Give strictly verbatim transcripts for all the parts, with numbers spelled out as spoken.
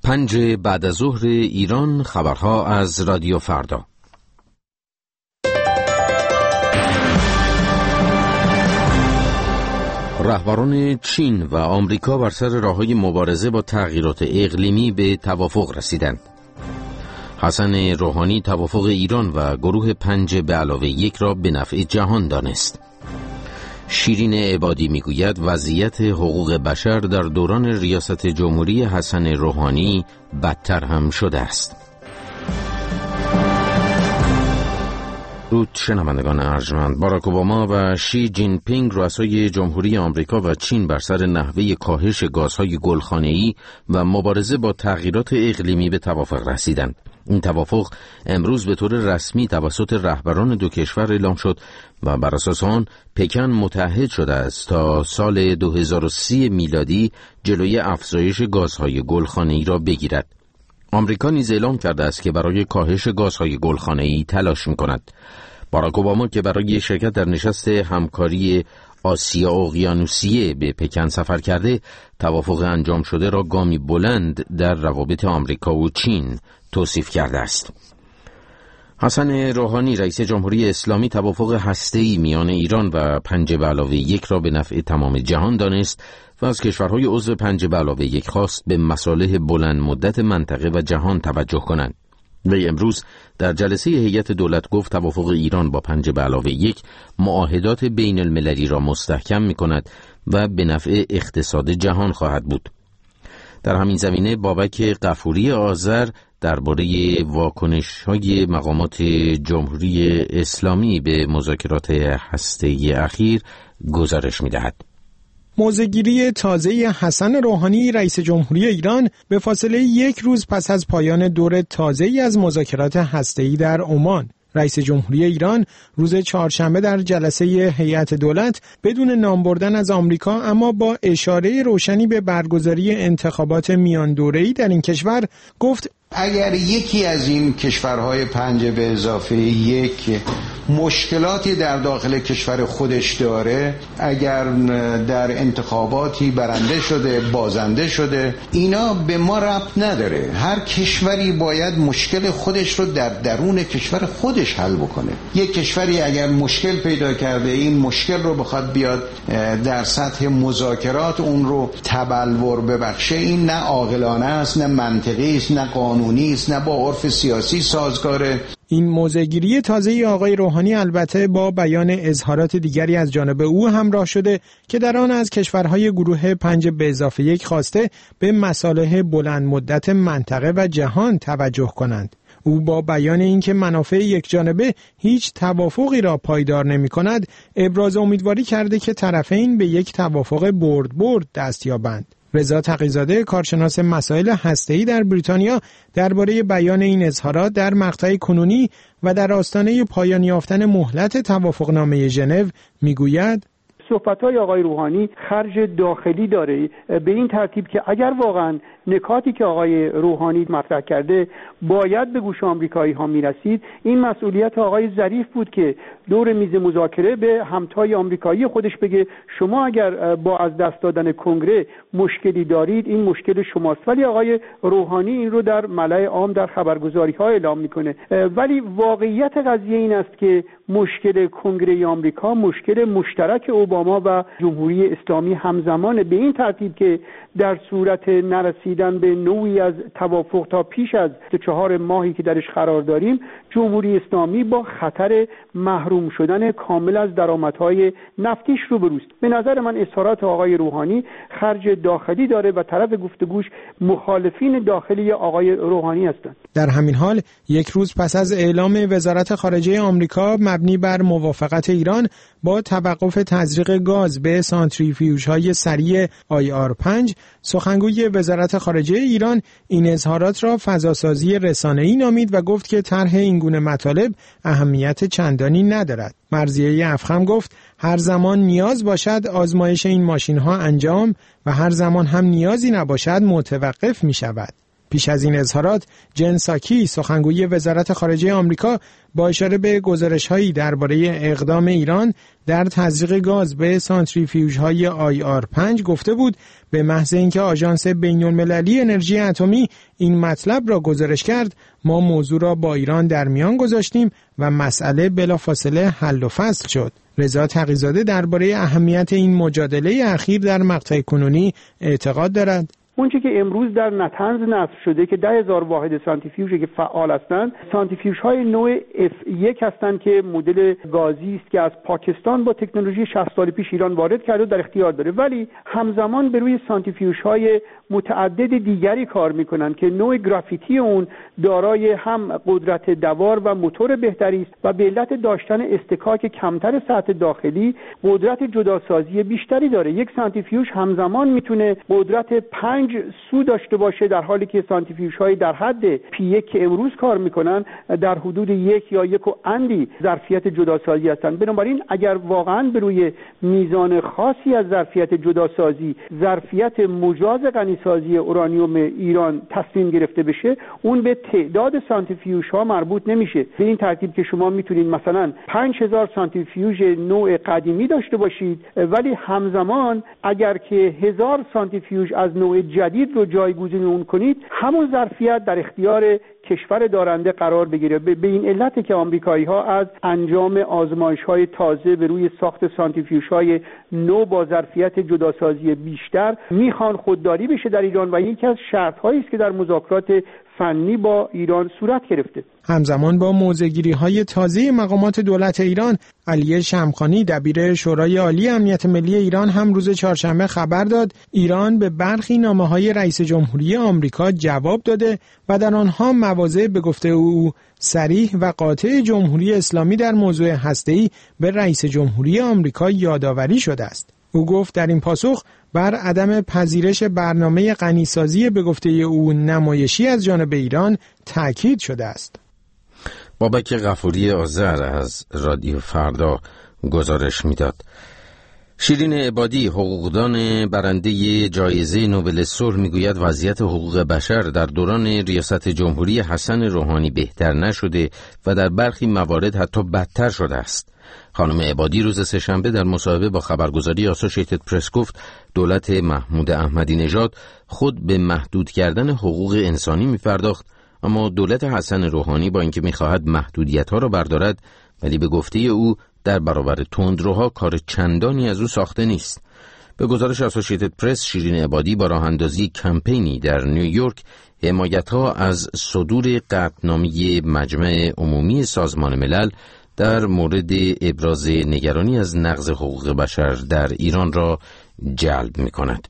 پنج بعد از ظهر ایران، خبرها از رادیو فردا. رهبران چین و آمریکا بر سر راه‌های مبارزه با تغییرات اقلیمی به توافق رسیدند. حسن روحانی توافق ایران و گروه پنج به علاوه یک را به نفع جهان دانست. شیرین عبادی میگوید وضعیت حقوق بشر در دوران ریاست جمهوری حسن روحانی بدتر هم شده است. درود شنوندگان ارجمند، باراک اوباما و شی جین پینگ رؤسای جمهوری آمریکا و چین بر سر نحوه کاهش گازهای گلخانه‌ای و مبارزه با تغییرات اقلیمی به توافق رسیدند. این توافق امروز به طور رسمی توسط رهبران دو کشور اعلام شد و بر اساس آن پکن متحد شده است تا سال دو هزار و سی میلادی جلوی افزایش گازهای گلخانه‌ای را بگیرد. آمریکا نیز اعلام کرده است که برای کاهش گازهای گلخانه‌ای تلاش می‌کند. باراک اوباما که برای شرکت در نشست همکاری آسیا اقیانوسیه به پکن سفر کرده، توافق انجام شده را گامی بلند در روابط آمریکا و چین توصیف کرده است. حسن روحانی رئیس جمهوری اسلامی توافق هسته‌ای میان ایران و پنج به علاوه یک را به نفع تمام جهان دانست و از کشورهای عضو پنج به علاوه یک خواست به مصالح بلند مدت منطقه و جهان توجه کنند. وی امروز در جلسه هیئت دولت گفت توافق ایران با پنج به علاوه یک معاهدات بین المللی را مستحکم می کند و به نفع اقتصاد جهان خواهد بود. در همین زمینه بابک غفوری آذر درباره واکنش‌های مقامات جمهوری اسلامی به مذاکرات هسته‌ای اخیر گزارش می‌دهد. موضع‌گیری تازه حسن روحانی رئیس جمهوری ایران به فاصله یک روز پس از پایان دور تازه‌ای از مذاکرات هسته‌ای در عمان. رئیس جمهوری ایران روز چهارشنبه در جلسه هیئت دولت بدون نام بردن از آمریکا اما با اشاره روشنی به برگزاری انتخابات میان دوره‌ای در این کشور گفت اگر یکی از این کشورهای پنج به اضافه یک مشکلاتی در داخل کشور خودش داره، اگر در انتخاباتی برنده شده، بازنده شده، اینا به ما ربط نداره. هر کشوری باید مشکل خودش رو در درون کشور خودش حل بکنه. یک کشوری اگر مشکل پیدا کرده این مشکل رو بخواد بیاد در سطح مذاکرات اون رو تبلور ببخشه، این نه عاقلانه است، نه منطقی است، نه قانونی است، نه با عرف سیاسی سازگاره. این موضع‌گیری تازه آقای روحانی البته با بیان اظهارات دیگری از جانب او همراه شده که در آن از کشورهای گروه پنج به اضافه یک خواسته به مصالح بلند مدت منطقه و جهان توجه کنند. او با بیان اینکه منافع یک جانبه هیچ توافقی را پایدار نمی کند، ابراز امیدواری کرده که طرفین به یک توافق برد برد دست یابند. رضا تقی‌زاده کارشناس مسائل هسته‌ای در بریتانیا درباره بیان این اظهارات در مقطع کنونی و در آستانه پایان یافتن مهلت توافقنامه ژنو میگوید صحبت‌های آقای روحانی خرج داخلی داره، به این ترتیب که اگر واقعاً نکاتی که آقای روحانی مطرح کرده باید به گوش آمریکایی ها میرسید، این مسئولیت آقای ظریف بود که دور میز مذاکره به همتای آمریکایی خودش بگه شما اگر با از دست دادن کنگره مشکلی دارید این مشکل شماست. ولی آقای روحانی این رو در ملأ عام در خبرگزاری ها اعلام میکنه. ولی واقعیت قضیه این است که مشکل کنگره آمریکا مشکل مشترک اوباما و جمهوری اسلامی همزمان، به این ترتیب که در صورت نرسیدن به نوعی از توافق تا پیش از چهار ماهی که درش قرار داریم، جمهوری اسلامی با خطر محروم شدن کامل از درآمدهای نفتیش روبروست. به نظر من اظهارات آقای روحانی خرج داخلی داره و طرف گفتگوش مخالفین داخلی آقای روحانی هستند. در همین حال یک روز پس از اعلام وزارت خارجه آمریکا مبنی بر موافقت ایران با توقف تزریق گاز به سانتریفیوژهای سریع آی آر پنج، سخنگوی وزارت خارجه ایران این اظهارات را فضاسازی رسانه‌ای نامید و گفت که طرح این گونه مطالب اهمیت چندانی ندارد. مرضیه افخم گفت هر زمان نیاز باشد آزمایش این ماشین‌ها انجام و هر زمان هم نیازی نباشد متوقف می شود. پیش از این اظهارات، جن ساکی سخنگوی وزارت خارجه آمریکا با اشاره به گزارش‌هایی درباره اقدام ایران در تزریق گاز به سانتریفیوژهای آی آر پنج گفته بود به محض اینکه آژانس بین‌المللی انرژی اتمی این مطلب را گزارش کرد، ما موضوع را با ایران در میان گذاشتیم و مسئله بلافاصله حل و فصل شد. رضا تقی‌زاده درباره اهمیت این مجادله اخیر در مقطع کنونی اعتقاد دارد. اونچه که امروز در نتنز نصب شده که ده هزار واحد سانتریفیوژی که فعال هستند، سانتریفیوژهای نوع اف یک هستند که مدل گازی است که از پاکستان با تکنولوژی شصت سال پیش ایران وارد کرده و در اختیار داره، ولی همزمان به روی سانتریفیوژهای متعدد دیگری کار میکنن که نوع گرافیتی اون دارای هم قدرت دوار و موتور بهتری است و به علت داشتن اصطکاک کمتر سطح داخلی قدرت جداسازی بیشتری داره. یک سانتریفیوژ همزمان میتونه قدرت پنج سو داشته باشه، در حالی که سانتریفیوژهای در حد پی یک که امروز کار میکنن در حدود یک یا یک و اندی ظرفیت جداسازی هستند. بنابراین اگر واقعا به روی میزان خاصی از ظرفیت جداسازی، ظرفیت مجاز غنیسازی اورانیوم ایران تصمیم گرفته بشه، اون به تعداد سانتریفیوژها مربوط نمیشه. به این ترتیب که شما میتونید مثلا پنج هزار سانتریفیوژ نوع قدیمی داشته باشید، ولی همزمان اگر که هزار سانتریفیوژ از نوع جدید رو جایگزین اون کنید، همون ظرفیت در اختیار کشور دارنده قرار بگیره. به این علت که آمریکایی‌ها از انجام آزمایش‌های تازه به روی ساخت سانتریفیوژهای نو با ظرفیت جداسازی بیشتر میخوان خودداری بشه در ایران و یکی از شرط‌هایی است که در مذاکرات فنی با ایران صورت گرفته. همزمان با موضع‌گیری‌های تازه مقامات دولت ایران، علی شمخانی دبیر شورای عالی امنیت ملی ایران هم روز چهارشنبه خبر داد ایران به برخی نامه‌های رئیس جمهوری آمریکا جواب داده و در آنها مواضع به گفته او صریح و قاطع جمهوری اسلامی در موضوع هسته‌ای به رئیس جمهوری آمریکا یادآوری شده است. او گفت در این پاسخ بر عدم پذیرش برنامه غنیسازی به گفته او نمایشی از جانب ایران تاکید شده است. بابک غفوری آذر از رادیو فردا گزارش میداد. شیرین عبادی، حقوقدان برنده جایزه نوبل صلح، میگوید وضعیت حقوق بشر در دوران ریاست جمهوری حسن روحانی بهتر نشده و در برخی موارد حتی بدتر شده است. خانم عبادی روز سه‌شنبه در مصاحبه با خبرگزاری آسوشیتد پرس گفت دولت محمود احمدی نژاد خود به محدود کردن حقوق انسانی می‌پرداخت، اما دولت حسن روحانی با اینکه می‌خواهد محدودیت‌ها را بردارد، ولی به گفته او در برابر تندروها کار چندانی از او ساخته نیست. به گزارش آسوشیتد پرس، شیرین عبادی با راه‌اندازی کمپینی در نیویورک حمایت‌ها از صدور قطعنامه مجمع عمومی سازمان ملل در مورد ابراز نگرانی از نقض حقوق بشر در ایران را جلب می‌کند.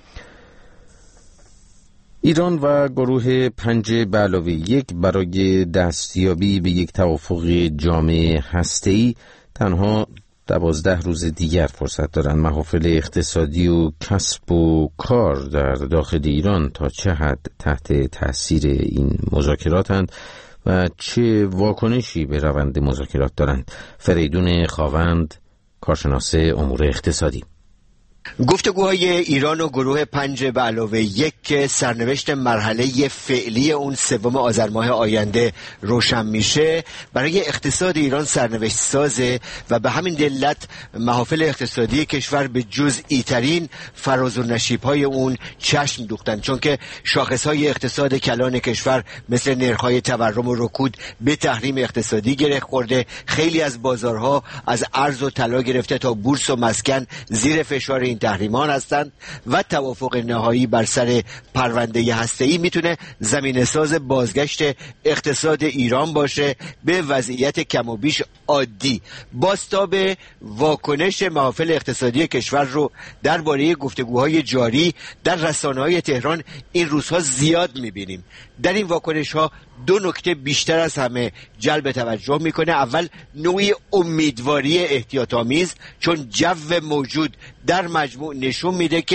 ایران و گروه پنج به علاوه یک برای دستیابی به یک توافق جامع هسته‌ای تنها دوازده روز دیگر فرصت دارند. محافل اقتصادی و کسب و کار در داخل ایران تا چه حد تحت تاثیر این مذاکراتند و چه واکنشی به روند مذاکرات دارند؟ فریدون خاوند، کارشناس امور اقتصادی. گفتگوهای ایران و گروه پنج به علاوه یک که سرنوشت مرحله فعلی اون سوم آذر ماه آینده روشن میشه، برای اقتصاد ایران سرنوشت سازه و به همین دلت محافل اقتصادی کشور به جزئی ترین فراز و نشیب‌های اون چشم دوختن، چون که شاخص‌های اقتصاد کلان کشور مثل نرخ‌های تورم و رکود به تحریم اقتصادی گره خورده. خیلی از بازارها از ارز و طلا گرفته تا بورس و مسکن زیر فشار این تحریمان هستند و توافق نهایی بر سر پرونده هسته‌ای میتونه زمینه ساز بازگشت اقتصاد ایران باشه به وضعیت کم و بیش عادی. بازتاب واکنش محافل اقتصادی کشور رو درباره گفتگوهای جاری در رسانه‌های تهران این روزها زیاد میبینیم. در این واکنش‌ها دو نکته بیشتر از همه جلب توجه میکنه. اول نوعی امیدواری احتیاط‌آمیز، چون جو موجود در مجموع نشون میده که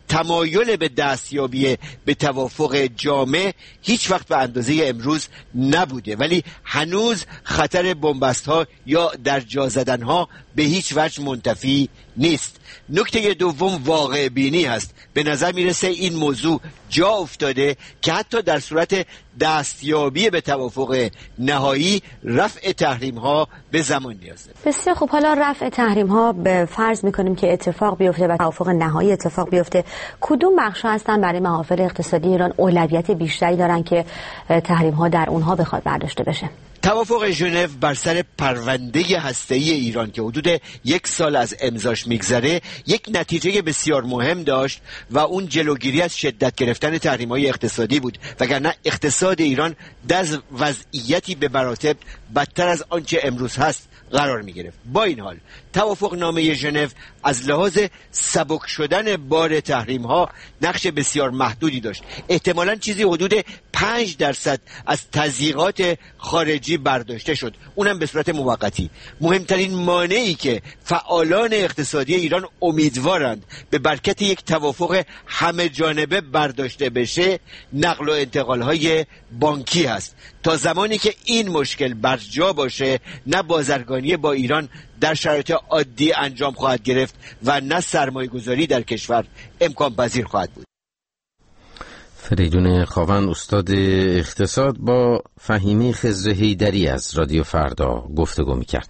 تمایل به دستیابی به توافق جامع هیچ وقت به اندازه امروز نبوده، ولی هنوز خطر بنبست ها یا در جا زدن ها به هیچ وجه منتفی نیست. نکته دوم واقع بینی هست. به نظر میرسه این موضوع جا افتاده که حتی در صورت دستیابی به توافق نهایی رفع تحریم ها به زمان نیاز داره. بسیار خب، حالا رفع تحریم ها به فرض میکنیم که اتفاق بیفته و توافق نهایی اتفاق بیفته، کدوم بخش ها هستن برای محافل اقتصادی ایران اولویت بیشتری دارن که تحریم ها در اونها بخواد برداشته بشه؟ توافق ژنو بر سر پرونده هسته‌ای ایران که حدود یک سال از امضاش میگذره یک نتیجه بسیار مهم داشت و اون جلوگیری از شدت گرفتن تحریم‌های اقتصادی بود، وگرنه اقتصاد ایران در وضعیتی به مراتب بدتر از آنچه امروز هست قرار می گرفت. با این حال توافق نامه ژنو از لحاظ سبک شدن بار تحریم ها نقش بسیار محدودی داشت. احتمالاً چیزی حدود پنج درصد از تضییقات خارجی برداشته شد، اونم به صورت موقتی. مهمترین مانعی که فعالان اقتصادی ایران امیدوارند به برکت یک توافق همه جانبه برداشته بشه نقل و انتقال های بانکی هست. تا زمانی که این مشکل برجا باشه نه بازرگانی با ایران در شرایط عادی انجام خواهد گرفت و نه سرمایه گذاری در کشور امکان پذیر خواهد بود. فریدون خاوند، استاد اقتصاد، با فهیمه خضر حیدری از رادیو فردا گفتگو میکرد.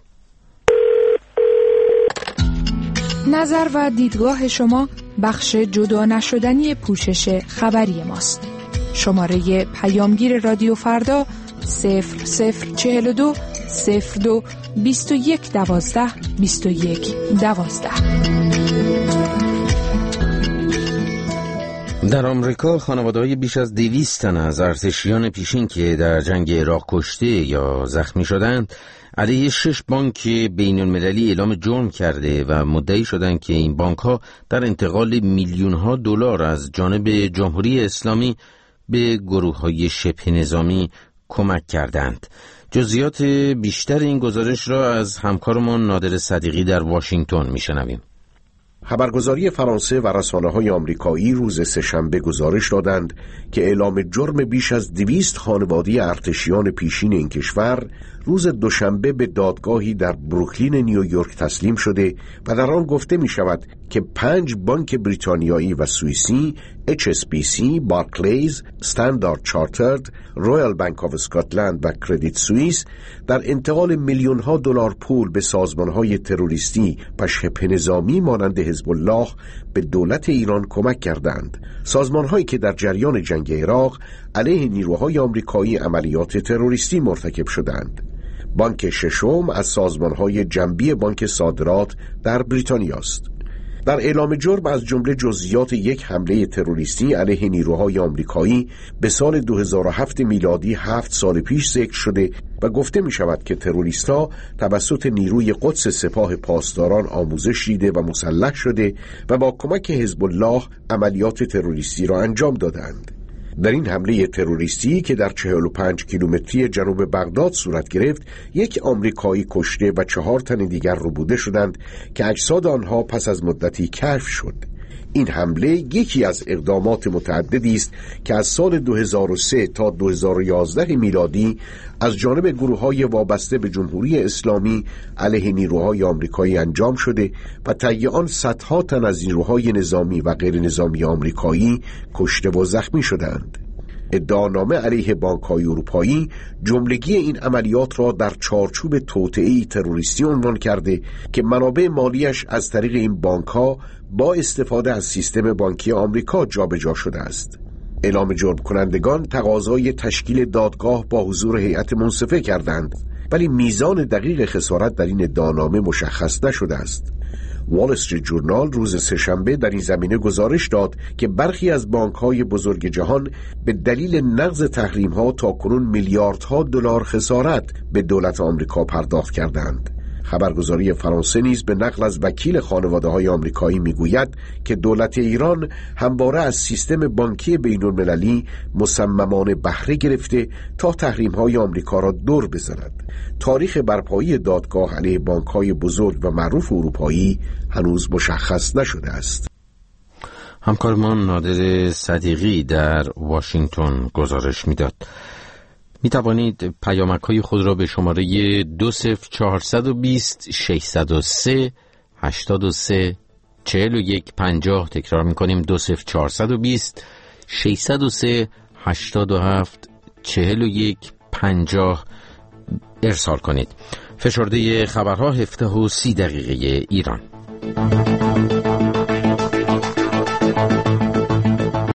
نظر و دیدگاه شما بخش جدا نشدنی پوشش خبری ماست. شماره پیامگیر رادیو فردا صفر صفر چهل و دو صفر دو بیست و یک دوازده بیست و یک دوازده. در آمریکا خانواده‌های بیش از دویست تن از ارتشیان پیشین که در جنگ عراق کشته یا زخمی شدند علیه شش بانک بین المللی اعلام جرم کرده و مدعی شدند که این بانک‌ها در انتقال میلیون‌ها دلار از جانب جمهوری اسلامی به گروه‌های شبه نظامی کمک کردند. جزئیات بیشتر این گزارش را از همکارمان نادر صدیقی در واشنگتن میشنویم. خبرگزاری فرانسه و رسانه‌های آمریکایی روز سه‌شنبه گزارش دادند که اعلام جرم بیش از دویست خانواده ارتشیان پیشین این کشور روز دوشنبه به دادگاهی در بروکلین نیویورک تسلیم شده و در آن گفته می شود که پنج بانک بریتانیایی و سوئیسی اچ اس بی سی، بارکلیز، استاندارد چارترد، رویال بانک آف اسکاتلند و کردیت سوئیس در انتقال میلیون‌ها دلار پول به سازمان‌های تروریستی و شبه نظامی مانند حزب الله به دولت ایران کمک کردند. سازمان‌هایی که در جریان جنگ عراق علیه نیروهای آمریکایی عملیات تروریستی مرتکب شدند. بانک ششم از سازمان‌های جنبی بانک صادرات در بریتانیا است. در اعلام جرم از جمله جزئیات یک حمله تروریستی علیه نیروهای آمریکایی به سال دو هزار و هفت میلادی هفت سال پیش ذکر شده و گفته می شود که تروریست‌ها توسط نیروی قدس سپاه پاسداران آموزش دیده و مسلح شده و با کمک حزب الله عملیات تروریستی را انجام دادند. در این حمله تروریستی که در چهل و پنج کیلومتری جنوب بغداد صورت گرفت، یک آمریکایی کشته و چهار تن دیگر ربوده شدند که اجساد آنها پس از مدتی کشف شد. این حمله یکی از اقدامات متعددی است که از سال دو هزار و سه تا دو هزار و یازده میلادی از جانب گروه‌های وابسته به جمهوری اسلامی علیه نیروهای آمریکایی انجام شده و طی آن صدها تن از نیروهای نظامی و غیر نظامی آمریکایی کشته و زخمی شدند. ادعانامه علیه بانک‌های اروپایی جملگی این عملیات را در چارچوب توطئه‌ای تروریستی عنوان کرده که منابع مالیش از طریق این بانک‌ها با استفاده از سیستم بانکی آمریکا جابجا شده است. اعلام جرم کنندگان تقاضای تشکیل دادگاه با حضور هیئت منصفه کردند، ولی میزان دقیق خسارت در این ادعانامه مشخص نشده است. وال استریت جورنال روز سه‌شنبه در این زمینه گزارش داد که برخی از بانک‌های بزرگ جهان به دلیل نقض تحریم‌ها تاکنون میلیاردها دلار خسارت به دولت آمریکا پرداخت کردند. خبرگزاری فرانسه نیز به نقل از وکیل خانواده‌های آمریکایی میگوید که دولت ایران همواره از سیستم بانکی بین‌المللی مصممانه بهره گرفته تا تحریم‌های آمریکا را دور بزند. تاریخ برپایی دادگاه علیه بانک‌های بزرگ و معروف اروپایی هنوز مشخص نشده است. همکارمان نادر صدیقی در واشنگتن گزارش میداد. می توانید پیامک های خود را به شماره دو صفر چهارصد و بیست ششصد و سه هشتاد و سه چهل و یک پنجاه، تکرار می کنیم دو صفر چهارصد و بیست ششصد و سه هشتاد و هفت چهل و یک پنجاه ارسال کنید. فشرده خبرها هفده و سی دقیقه ایران.